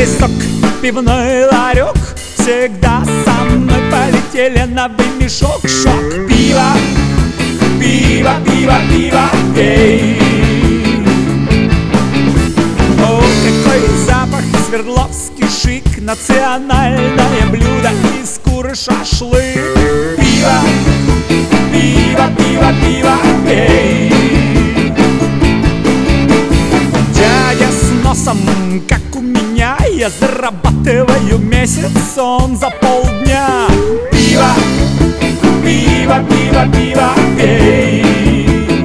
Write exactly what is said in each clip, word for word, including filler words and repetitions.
лесок, пивной ларек, всегда со мной полиэтиленовый мешок. Шок, пиво, пиво, пиво, пиво, пей. О, какой запах, Свердловский шик, национальное блюдо из куры шашлык. Пиво, пиво, пиво, пиво, пей. Дядя с носом, как у меня, я зарабатываю месяц он за полдня. Пиво, пиво, пиво, пиво, пей.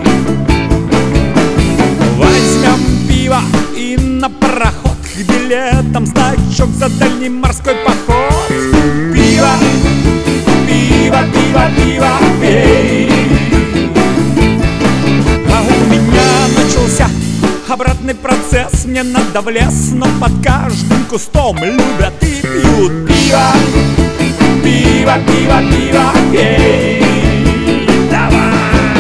Возьмем пиво и на пароход, где летом значок за дальний морской поход. Пиво, пиво, пиво, пиво, пей. А у меня начался обратный процесс, мне надо в лес, но под каждым кустом любят и пьют. Пиво, пиво, пиво, пиво, пей. Давай!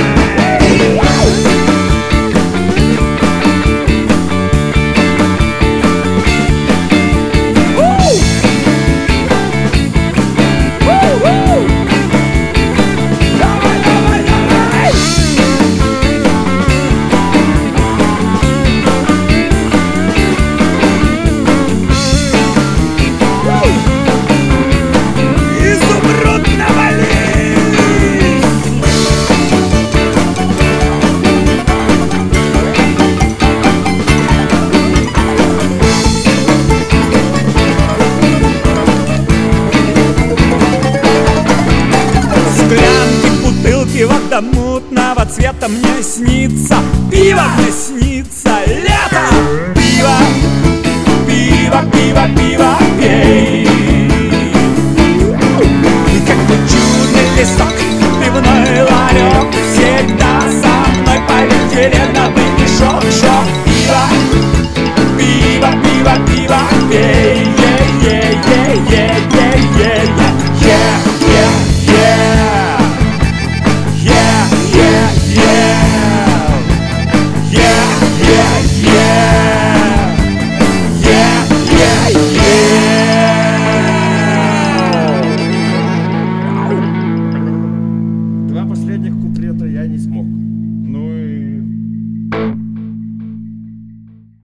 Вода мутного цвета мне снится, пиво мне снится, лето. Пиво, пиво, пиво, пиво, пей. Какой чудный лесок, пивной ларек, всегда со мной полиэтиленовый мешок. Шок, пиво, пиво, пиво, пиво, пей.